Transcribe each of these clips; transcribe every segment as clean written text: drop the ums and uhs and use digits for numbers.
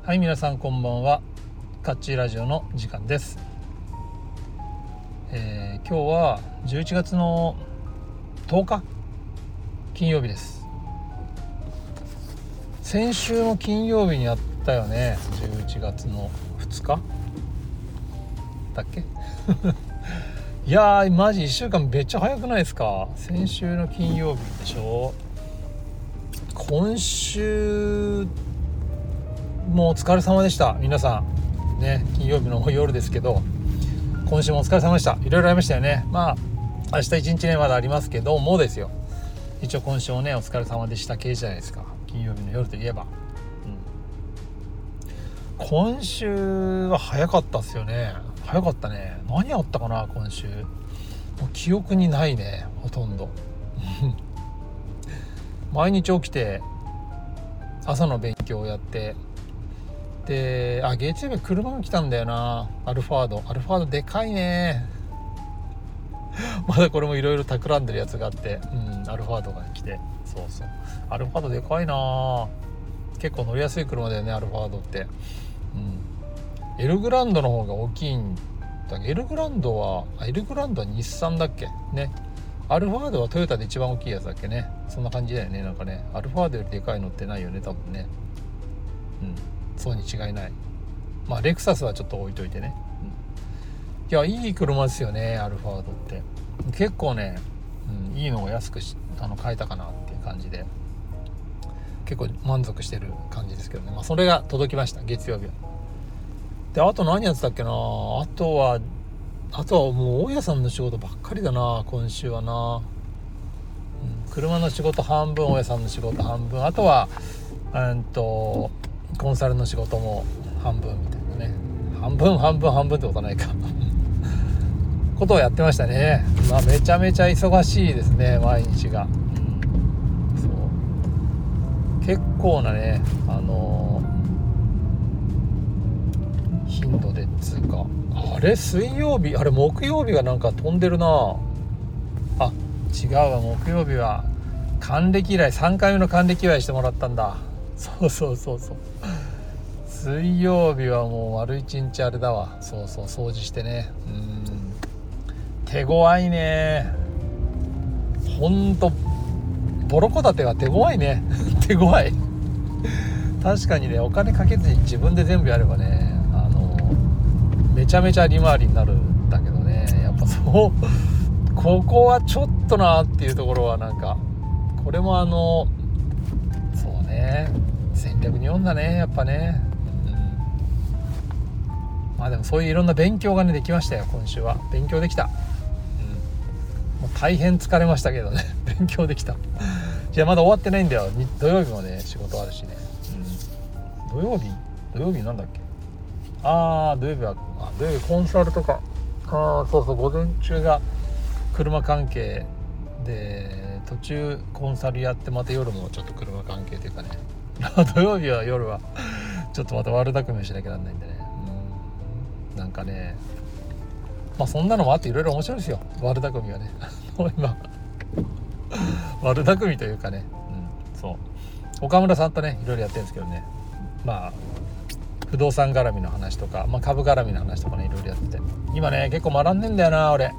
はい、皆さんこんばんは。カッチーラジオの時間です。今日は11月の10日金曜日です。先週の金曜日にやったよね。11月の2日だっけいやーマジ1週間めっちゃ早くないですか。先週の金曜日でしょ。今週もうお疲れ様でした。皆さんね、金曜日の夜ですけど、今週もお疲れ様でした。いろいろありましたよね。明日1日ねまだありますけどもですよ。一応今週もねお疲れ様でした系じゃないですか。金曜日の夜といえば、今週は早かったっすよね。早かったね。何あったかな今週。もう記憶にないね、ほとんど毎日起きて朝の勉強をやって、で月曜日車が来たんだよな。アルファードでかいねまだこれもいろいろ企んでるやつがあって、アルファードが来て、そうアルファードでかいな。結構乗りやすい車だよね、アルファードって。エルグランドの方が大きいんだけど、エルグランドは日産だっけね。アルファードはトヨタで一番大きいやつだっけね。そんな感じだよね。なんかね、アルファードよりでかいのってないよね多分ね。そうに違いない。レクサスはちょっと置いといてね。いやいい車ですよね、アルファードって。結構ね、いいのを安く買えたかなっていう感じで、結構満足してる感じですけどね。それが届きました、月曜日は。であと何やってたっけな。あとはもう大家さんの仕事ばっかりだな今週はな。車の仕事半分、大家さんの仕事半分、あとはコンサルの仕事も半分みたいなね。半分ってことはないかことをやってましたね。めちゃめちゃ忙しいですね、毎日が。結構なね頻度でつうか、水曜日木曜日がなんか飛んでるな。違うわ、木曜日は還暦以来3回目の還暦祝いしてもらったんだ。そう水曜日はもう丸一日あれだわ。掃除してね。手強いね。ほんとボロコ建ては手強いね手強い確かにね、お金かけずに自分で全部やればね、めちゃめちゃ利回りになるんだけどね。やっぱここはちょっとなっていうところはなんか、これもそうね、戦略に読んだねやっぱね。でもそういういろんな勉強がねできましたよ。今週は勉強できた。もう大変疲れましたけどね勉強できた。いやまだ終わってないんだよ。土曜日もね仕事あるしね。土曜日なんだっけ。土曜日コンサルとか。午前中が車関係で、途中コンサルやって、また夜もちょっと車関係というかね土曜日は夜はちょっとまた悪巧みをしなきゃなんないんでね。なんかね、そんなのもあっていろいろ面白いですよ、悪巧みはね今悪巧みというかね、岡村さんとねいろいろやってるんですけどね。不動産絡みの話とか、株絡みの話とかねいろいろやってて、今ね結構学んでんだよな俺。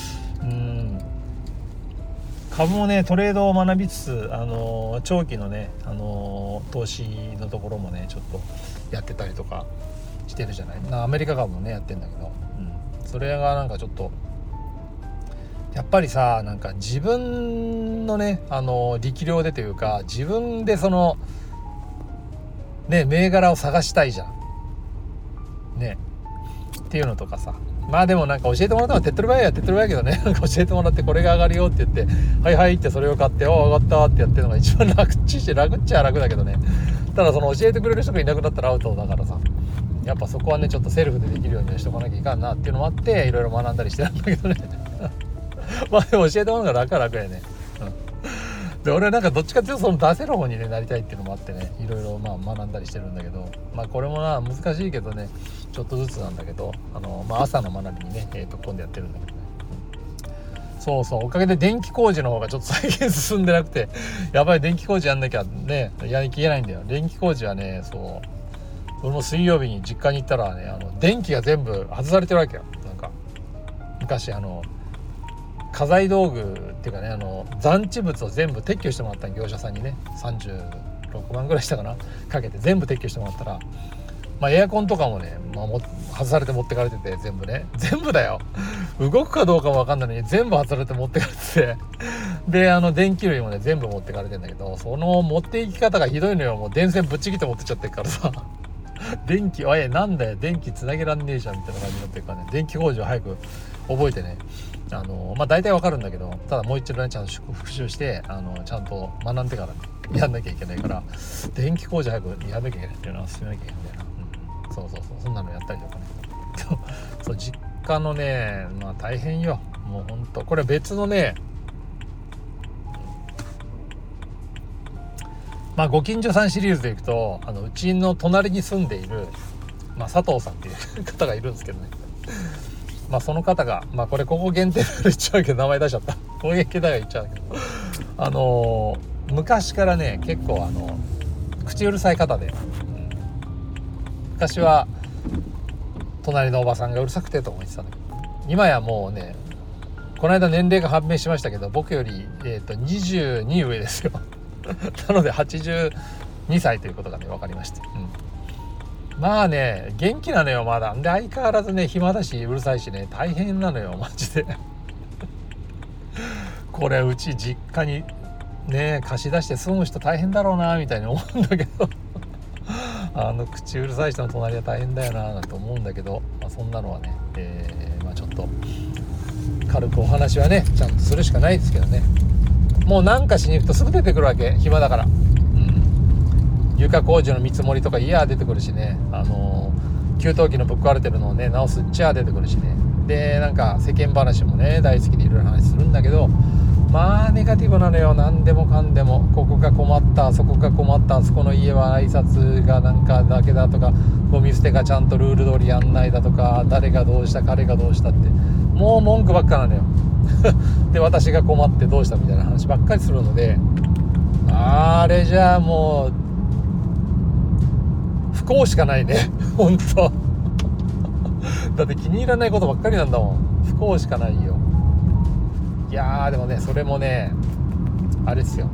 株もねトレードを学びつつ、長期のね、投資のところもねちょっとやってたりとかしてるじゃない。アメリカ株もねやってんだけど、それがなんかちょっとやっぱりさ、なんか自分のね力量でというか、自分で銘柄を探したいじゃんねっていうのとかさ。でもなんか教えてもらったのは手っ取り早いけどねなんか教えてもらって、これが上がるよって言ってはいってそれを買って、上がったってやってるのが一番楽っちゃ楽だけどね。ただ教えてくれる人がいなくなったらアウトだからさ、やっぱそこはねちょっとセルフでできるようにはしておかなきゃいかんなっていうのもあって、いろいろ学んだりしてるんだけどねでも教えてもらうのが楽やね。で俺はなんかどっちかっていうと出せる方にねなりたいっていうのもあってね、いろいろ学んだりしてるんだけど、これも難しいけどね、ちょっとずつなんだけど、朝の学びにね今度やってるんだけどね。おかげで電気工事の方がちょっと最近進んでなくて、やばい、電気工事やんなきゃね、やりきれないんだよ。電気工事はね俺も水曜日に実家に行ったらね、電気が全部外されてるわけよ。なんか昔家財道具っていうかね、残置物を全部撤去してもらった業者さんにね、36万ぐらいしたかな、かけて全部撤去してもらったら、エアコンとかもね、外されて持ってかれてて、全部だよ、動くかどうかも分かんないのに全部外されて持ってかれてて、で電気類もね全部持ってかれてんだけど、その持っていき方がひどいのよ。もう電線ぶっちぎって持ってっちゃってるからさ電気なんだよ、電気つなげらんねえじゃんみたいな感じになってるからね、電気工事を早く覚えてね、大体わかるんだけど、ただもう一度ねちゃんと復習してちゃんと学んでからやんなきゃいけないから、電気工事早くやんなきゃいけないっていうのは進めなきゃいけないんだよな、そうそんなのやったりとかねそう実家のね、大変よ、もうほんと。これ別のね、ご近所さんシリーズでいくと、うちの隣に住んでいる、佐藤さんっていう方がいるんですけどねその方が、ここ限定で言っちゃうけど、名前出しちゃった、ここ限定だから言っちゃうけど、昔からね結構口うるさい方で、昔は隣のおばさんがうるさくてと思ってたんだけど、今やもうね、この間年齢が判明しましたけど、僕より、22上ですよなので82歳ということがね分かりまして、元気なのよまだ。で相変わらずね暇だしうるさいしね、大変なのよマジでこれうち実家にね貸し出して住む人大変だろうなみたいに思うんだけど口うるさい人の隣は大変だよななんて思うんだけど、そんなのはね、ちょっと軽くお話はねちゃんとするしかないですけどね。もうなんかしに行くとすぐ出てくるわけ、暇だから、床工事の見積もりとかいや出てくるしね、給湯器のぶっ壊れてるのをね直すっちゃ出てくるしね。でなんか世間話もね大好きでいろいろ話するんだけど、ネガティブなのよ。何でもかんでも、ここが困った、そこが困った、そこの家は挨拶がなんかだけだとか、ゴミ捨てがちゃんとルール通りやんないだとか、誰がどうした彼がどうしたって、もう文句ばっかなのよで私が困ってどうしたみたいな話ばっかりするので、あれじゃあもう不幸しかないね本当だって気に入らないことばっかりなんだもん。不幸しかないよ。いやーでもね、それもねあれですよ、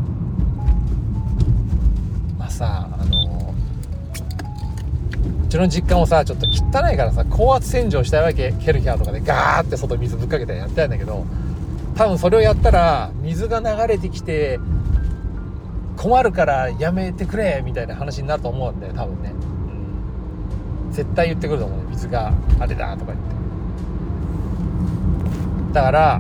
うちの実家もさちょっと汚いからさ、高圧洗浄したいわけ。ケルヒャーとかでガーって外水ぶっかけてやったんだけど、多分それをやったら水が流れてきて困るからやめてくれみたいな話になると思うんだよ多分ね、絶対言ってくると思うね、水があれだとか言って。だから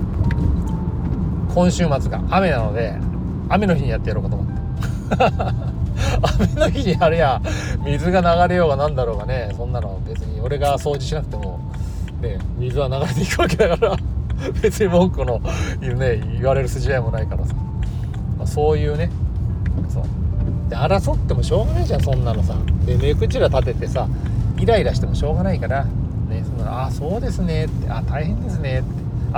今週末が雨なので、雨の日にやってやろうかと思って雨の日にやれや水が流れようがなんだろうがね、そんなの別に俺が掃除しなくてもね水は流れていくわけだから別に文句の言われる筋合いもないからさ、そういうね、そうで争ってもしょうがないじゃんそんなのさ。で目くじら立ててさイライラしてもしょうがないからね、そんなそうですねって、大変ですねって、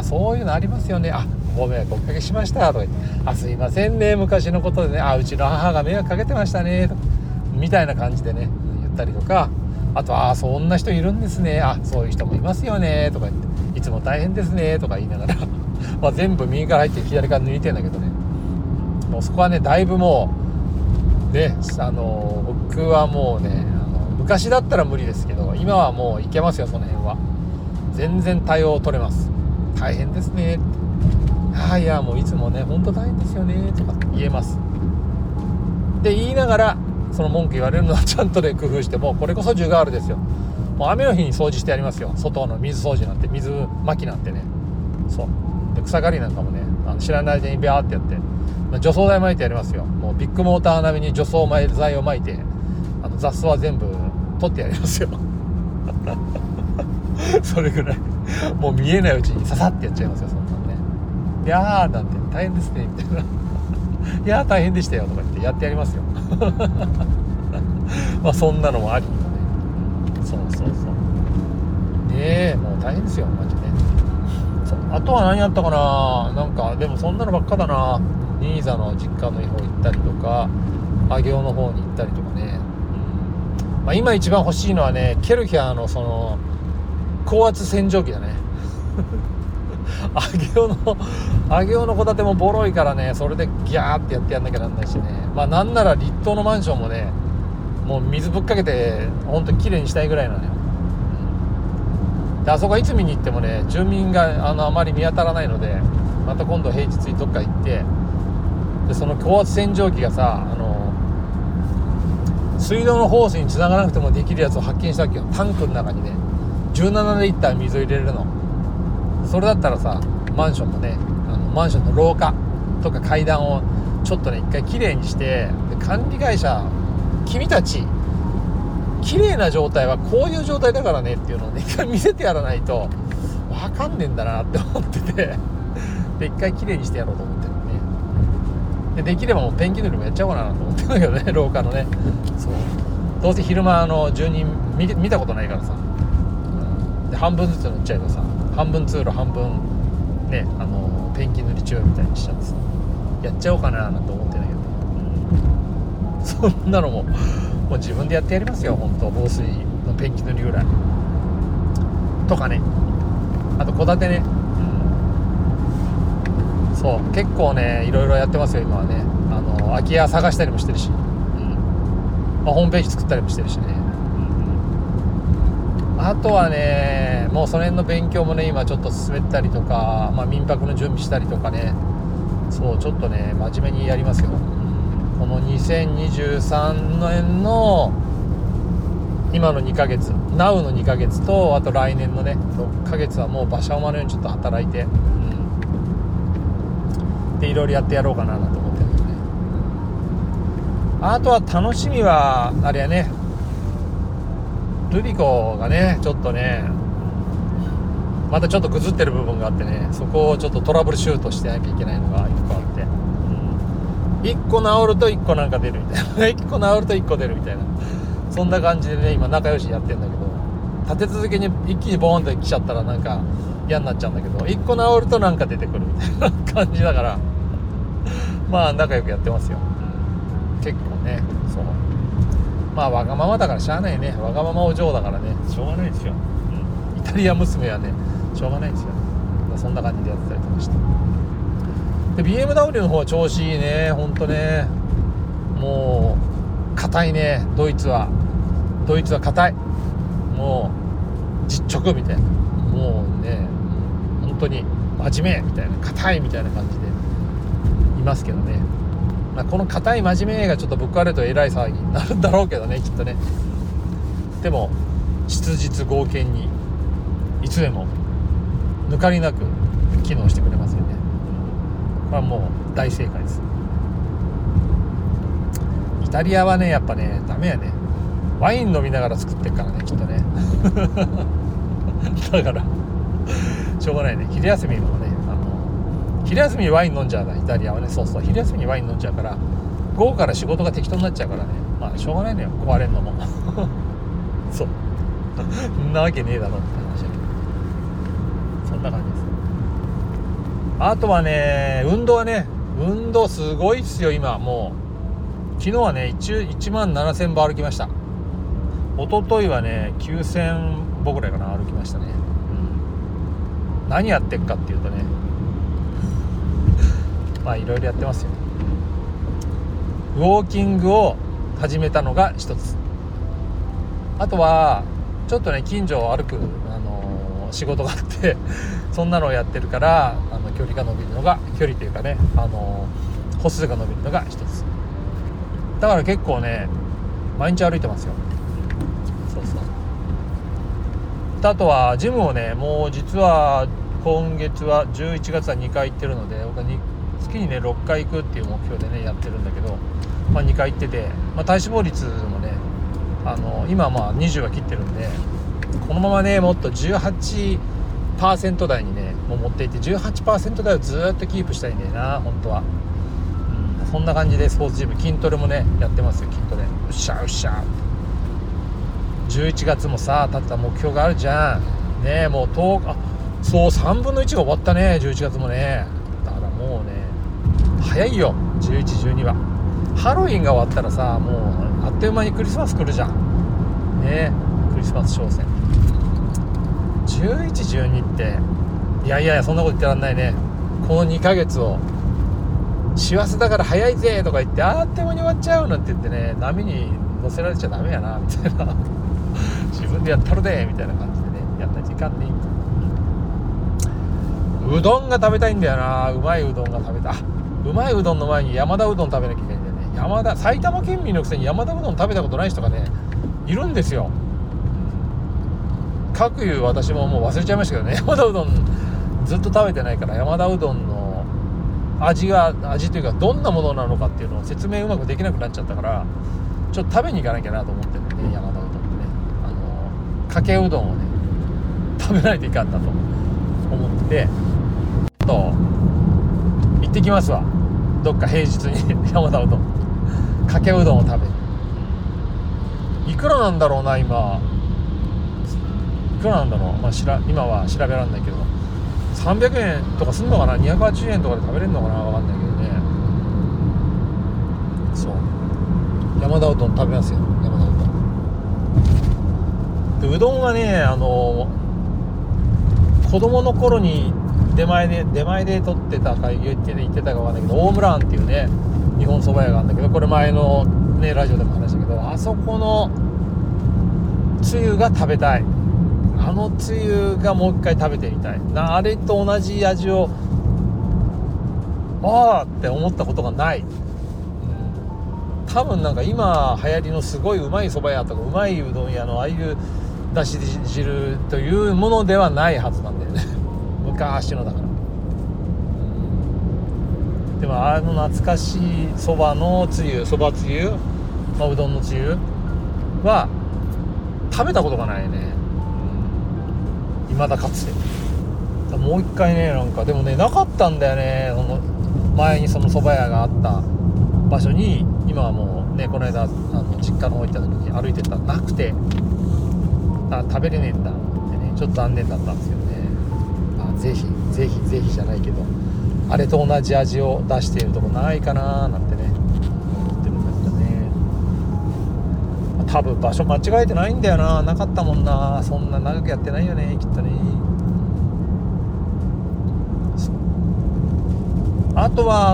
そういうのありますよね、ご迷惑おかけしましたとか言って、すいませんね昔のことでね、うちの母が迷惑かけてましたねとかみたいな感じでね言ったりとか、あとそんな人いるんですね、そういう人もいますよねとか言って、いつも大変ですねとか言いながら全部右から入って左から抜いてんだけどね、もうそこはねだいぶもうね僕はもうね昔だったら無理ですけど、今はもういけますよ、その辺は全然対応取れます。大変ですねって、いやもういつもね本当大変ですよねとか言えますで言いながら、その文句言われるのはちゃんとね工夫して、もうこれこそ10ガールですよ。もう雨の日に掃除してやりますよ、外の水掃除なんて、水まきなんてね。そうで草刈りなんかもね知らない間にビャーってやって、除草剤撒いてやりますよ。もうビッグモーター並みに除草剤を撒いて雑草は全部取ってやりますよそれぐらいもう見えないうちにささってやっちゃいますよ、そんなのね。いやーなんて大変ですねみたいないやー大変でしたよとか言ってやってやりますよそんなのもありよね。そうねえ、もう大変ですよマジで。あとは何やったかな、なんかでもそんなのばっかだな。新座の実家の方行ったりとか、上尾の方に行ったりとかね、 今一番欲しいのはね、ケルヒャーのその高圧洗浄機だね上尾の戸建てもボロいからね、それでギャーってやってやんなきゃなんないしね、なんなら立東のマンションもね、もう水ぶっかけてほんと綺麗にしたいぐらいなのよ。であそこはいつ見に行ってもね、住民があまり見当たらないので、また今度平日にどっか行って、でその高圧洗浄機がさ、水道のホースに繋がなくてもできるやつを発見したわけよ。タンクの中にね17リッター水を入れれるの。それだったらさ、マンションもね、マンションの廊下とか階段をちょっとね一回きれいにして、で管理会社、君たち綺麗な状態はこういう状態だからねっていうのをね一回見せてやらないと分かんねえんだなって思っててで一回綺麗にしてやろうと思ってるね。できればもうペンキ塗りもやっちゃおうかなと思ってるんだけどね、廊下のね。そう、どうせ昼間住人見たことないからさ、で半分ずつ塗っちゃえばさ、半分通路半分ね、ペンキ塗り中みたいにしちゃってさ、やっちゃおうかななんて思ってんだけど、そんなのもう自分でやってやりますよ、本当。防水のペンキ塗りぐらいとかね。あと戸建てね、そう結構ねいろいろやってますよ今はね。空き家探したりもしてるし、ホームページ作ったりもしてるしね、あとはねもうその辺の勉強もね今ちょっと進めたりとか、民泊の準備したりとかね、そうちょっとね真面目にやりますよ。この2023年の今の2ヶ月、NOW の2ヶ月と、あと来年のね6ヶ月はもう馬車馬のようにちょっと働いて、でいろいろやってやろうかなと思ってるんでね。あとは楽しみはあれやね、ルリコがねちょっとねまたちょっとぐずってる部分があってね、そこをちょっとトラブルシュートしてなきゃいけないのが1個あって、1個治ると1個なんか出るみたいな1個治ると1個出るみたいな、そんな感じでね今仲良しやってんだけど、立て続けに一気にボーンと来ちゃったらなんか嫌になっちゃうんだけど、1個治るとなんか出てくるみたいな感じだから仲良くやってますよ、結構ね。そうわがままだからしゃあないね、わがままお嬢だからねしょうがないですよ、イタリア娘はねしょうがないですよ。そんな感じでやってたりとかして、で BMW の方は調子いいね、ほんとね。もう硬いね、ドイツは硬い、もう実直みたいな、もうね本当に真面目みたいな、硬いみたいな感じでいますけどね。この硬い真面目がちょっとぶっ壊れるとえらい騒ぎになるんだろうけどね、きっとね。でも質実剛健にいつでも抜かりなく機能してくれますよね。これはもう大正解です。イタリアはねやっぱねダメやね、ワイン飲みながら作ってるからねきっとねだからしょうがないね。昼休みもね昼休みにワイン飲んじゃうな、イタリアはね。そう昼休みにワイン飲んじゃうから、午後から仕事が適当になっちゃうからね、しょうがないのよ、壊れんのもそうそんなわけねえだろって話だけど、そんな感じです。あとはね運動すごいっすよ今。もう昨日はね1万7000歩歩きました。一昨日はね9000歩ぐらいかな歩きましたね、何やってっかっていうとねいろいろやってますよ。ウォーキングを始めたのが一つ。あとはちょっとね近所を歩く、仕事があってそんなのをやってるから距離というかね歩数が伸びるのが一つ。だから結構ね毎日歩いてますよ。あとはジムをねもう実は今月は11月は2回行ってるので、僕は月にね6回行くっていう目標でねやってるんだけど、2回行ってて、体脂肪率もね今20は切ってるんで、このままねもっと 18% 台にねもう持っていって 18% 台をずっとキープしたいんだよな本当は。そんな感じでスポーツジム、筋トレもねやってますよ。筋トレうっしゃうっしゃ。11月もさ立った目標があるじゃんね。もうそう3分の1が終わったね11月もね。だからもうね早いよ11、12は。ハロウィンが終わったらさもうあっという間にクリスマス来るじゃんね、クリスマス商戦11、12っていやそんなこと言ってらんないね。この2ヶ月を師走だから早いぜとか言ってあっという間に終わっちゃうなんて言ってね、波に乗せられちゃダメやなみたいな自分でやったるでみたいな感じでね、やった時間ね。うどんが食べたいんだよな。うまいうどんが食べたい。うまいうどんの前に山田うどん食べなきゃいけないんだよね。埼玉県民のくせに山田うどん食べたことない人がねいるんですよ。かくいう私ももう忘れちゃいましたけどね、山田うどんずっと食べてないから、山田うどんの味というかどんなものなのかっていうのを説明うまくできなくなっちゃったから、ちょっと食べに行かなきゃなと思ってるんでね、山田うどんってね、かけうどんをね食べないといかんなと思ってちょっと行ってきますわ。どっか平日に山田うどんかけうどんを食べる。いくらなんだろうな今。いくらなんだろう、今は調べられないけど300円とかすんのかな、280円とかで食べれるのかな、分かんないけどね。そう山田うどん食べますよ、山田うどんで。うどんはね子供の頃に出前で取ってたか言ってたか分かんないけど、大村庵っていうね日本そば屋があるんだけど、これ前のねラジオでも話したけど、あそこのつゆが食べたい。あのつゆがもう一回食べてみたいな。あれと同じ味をって思ったことがない。多分なんか今流行りのすごいうまい蕎麦屋とかうまいうどん屋のああいうだし汁というものではないはずなんだよね昔のだから。でもあの懐かしい蕎麦のつゆ、蕎麦つゆ、うどんのつゆは食べたことがないね、未だかつて。もう一回ね、なんかでもねなかったんだよね、その前にその蕎麦屋があった場所に。今はもうね、この間実家の方行った時に歩いてたらなくて、食べれねえんだってね、ちょっと残念だったんですよね。ぜひじゃないけど、あれと同じ味を出しているとこないかななんてね思ってるんだけどね。多分場所間違えてないんだよな。なかったもんな。そんな長くやってないよね、きっとね。あとは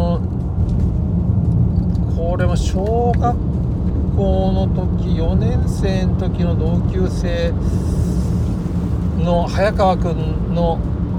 これも小学校の時4年生の時の同級生の早川くんの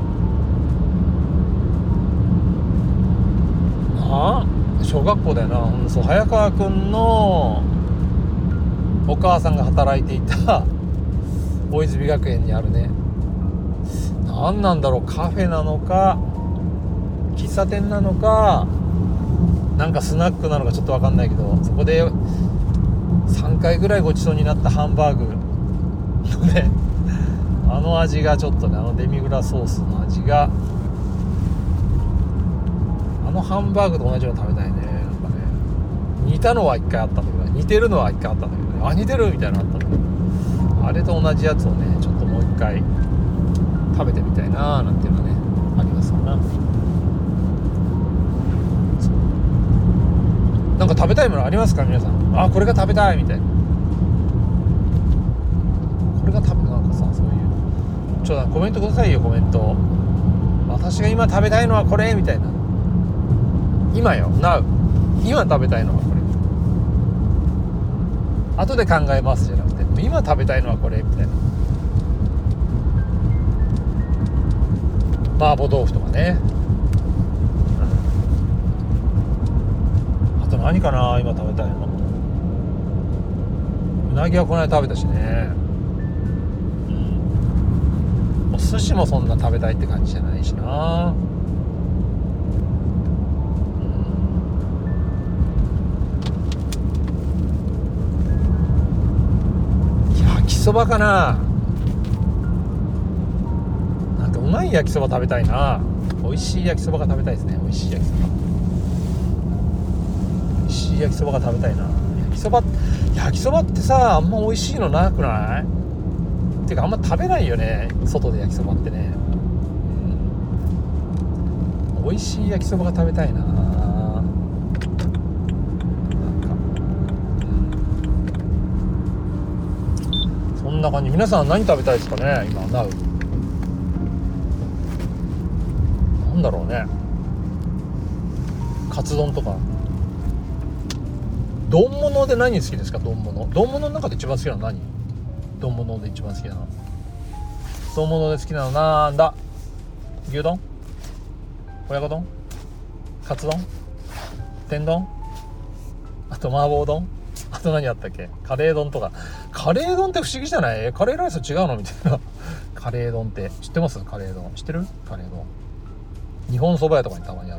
小学校だよな。そう早川くんのお母さんが働いていた大泉学園にあるね、何なんだろう、カフェなのか喫茶店なのかなんかスナックなのかちょっと分かんないけど、そこで3回ぐらいごちそうになったハンバーグのねあの味がちょっとね、デミグラソースの味がハンバーグと同じの食べたいね。なんかね、似たのは1回あったんだけど、似てるのは1回あったんだけどね、似てるみたいなのあったんだけど、あれと同じやつをねちょっともう1回食べてみたいななんていうのがねありますかな。なんか食べたいものありますか皆さん。これが食べたいみたいな、これが食べなんかさ、そういうちょっとコメントくださいよ、コメント。私が今食べたいのはこれみたいな、今よ Now 今食べたいのはこれ、後で考えますじゃなくて今食べたいのはこれみたいな。麻婆豆腐とかね、あと何かな今食べたいの。うなぎはこの間食べたしね、お寿司もそんな食べたいって感じじゃないしな。焼きそばかな。なんかうまい焼きそば食べたいな。美味しい焼きそばが食べたいですね。美味しい焼きそば、美味しい焼きそばが食べたいな。焼きそばってさ、あんま美味しいのなくない？てかあんま食べないよね、外で焼きそばってね。美味しい焼きそばが食べたいな。 な感じ。皆さん何食べたいですかね今。なんだろうね。カツ丼とか。丼物で何好きですか？丼物の中で一番好きなの何？丼物で一番好きなの。丼物で好きなのなんだ？牛丼？親子丼？カツ丼？天丼？あと麻婆丼？あと何あったっけ？カレー丼とか。カレー丼って不思議じゃない？カレーライスと違うのみたいな。カレー丼って知ってます？カレー丼知ってる？カレー丼日本そば屋とかにたまにある。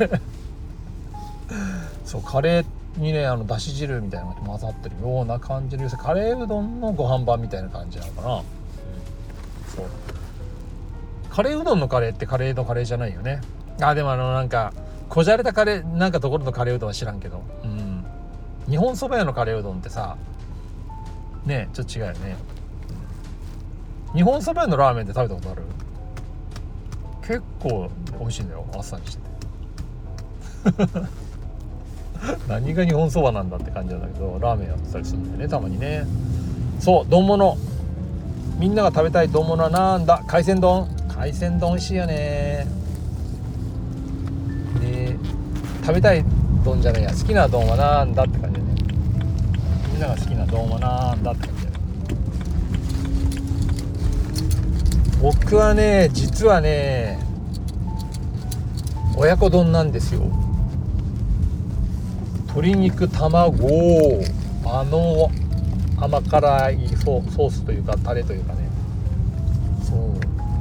そう、カレーにねだし汁みたいなのが混ざってるような感じで、カレーうどんのご飯版みたいな感じなのかな。そう、カレーうどんのカレーってカレーのカレーじゃないよね。でもなんかこじゃれたカレーなんかところのカレーうどんは知らんけど、日本そば屋のカレーうどんってさねちょっと違うよね。日本そば屋のラーメンって食べたことある？結構美味しいんだよ、あっさりして何が日本そばなんだって感じなんだけど、ラーメンやってたりするんだよね、たまにね。そう、丼物、みんなが食べたい丼物はなんだ？海鮮丼。海鮮丼美味しいよね。で、食べたい丼じゃないや、好きな丼はなんだって感じだね。みんなが好きな丼はなんだって感じだね。僕はね、実はね、親子丼なんですよ。鶏肉、卵、甘辛いソースというかタレというかね。そう、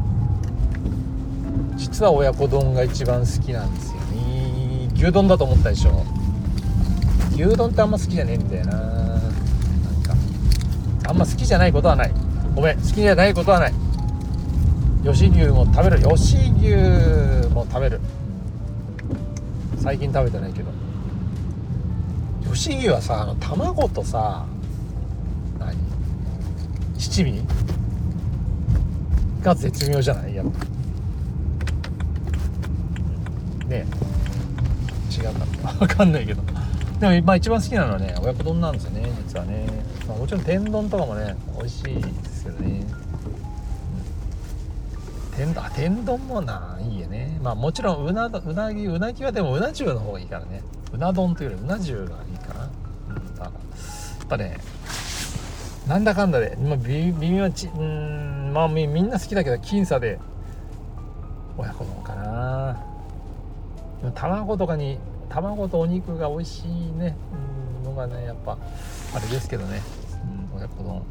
実は親子丼が一番好きなんですよね。牛丼だと思ったでしょ。牛丼ってあんま好きじゃねえんだよな。なんかあんま好きじゃないことはない。ごめん、好きじゃないことはない。吉牛も食べる。吉牛も食べる。最近食べてないけど。吉牛はさ、卵とさ、七味が絶妙じゃない？やっぱねえ、違うか分かんないけど、でもまあ一番好きなのはね親子丼なんですよね、実はね。もちろん天丼とかもね美味しいですけどね。天丼もいいよね。まあもちろんうなぎはでもうな重の方がいいからね。うな丼というよりうな重がいいかな。だからやっぱね、なんだかんだで、微妙まあみんな好きだけど僅差で親子丼かな。でも卵とお肉が美味しいね、のがねやっぱあれですけどね、親子丼。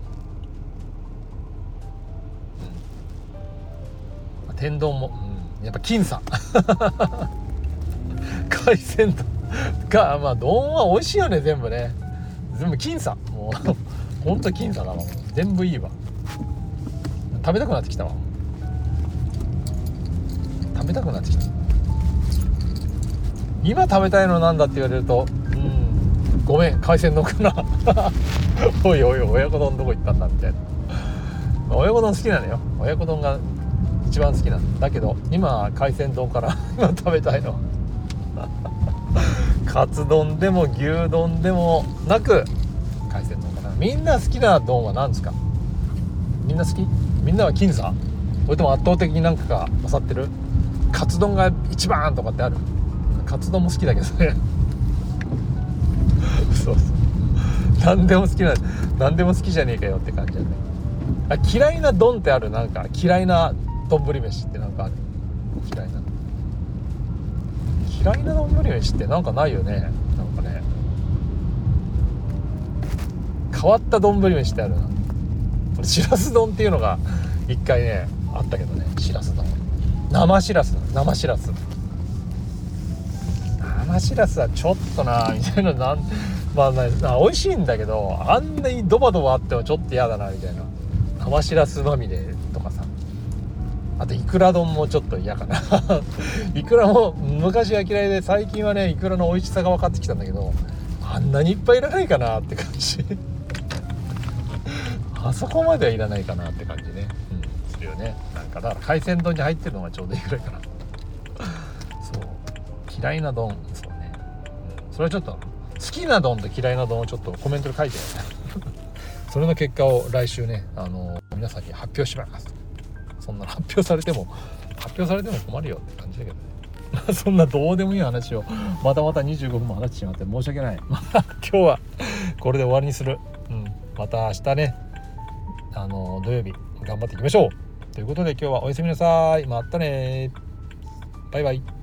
天丼も、やっぱ僅差海鮮丼が、まあ丼は美味しいよね、全部僅差、もうほんと僅差だわ。もう全部いいわ。食べたくなってきた。今食べたいのなんだって言われると、ごめん、海鮮丼かなおい親子丼どこ行ったんだみたいな。親子丼好きなのよ。親子丼が一番好きなんだけど、今海鮮丼から今食べたいのカツ丼でも牛丼でもなく海鮮丼かな。みんな好きな丼は何ですか？みんな好き？みんなは僅差？それとも圧倒的になんかが勝ってる？カツ丼が一番とかってある？カツ丼も好きだけどねそう何でも好きじゃねえかよって感じだね。嫌いな丼ってある？なんか嫌いな丼飯ってなんかある？嫌いな丼飯ってなんかないよね。なんかね、変わった丼飯ってあるな。しらす丼っていうのが一回ねあったけどね。しらす丼、生しらすはちょっとなみたいな。まあ美味しいんだけど、あんなにドバドバあってもちょっと嫌だなみたいな。生しらすまみれとかさ、あとイクラ丼もちょっと嫌かなイクラも昔は嫌いで、最近はねイクラの美味しさが分かってきたんだけど、あんなにいっぱいいらないかなって感じあそこまではいらないかなって感じね、するよね。なんかだから海鮮丼に入ってるのがちょうどいいぐらいかなそう嫌いな丼、そうね、それはちょっと好きな丼と嫌いな丼をちょっとコメントで書いて好それの結果を来週ね皆さんに発表します。そんな発表されても困るよって感じだけどねそんなどうでもいい話をまた25分も話してしまって申し訳ない今日はこれで終わりにする、また明日ね土曜日頑張っていきましょうということで、今日はおやすみなさい。またね、バイバイ。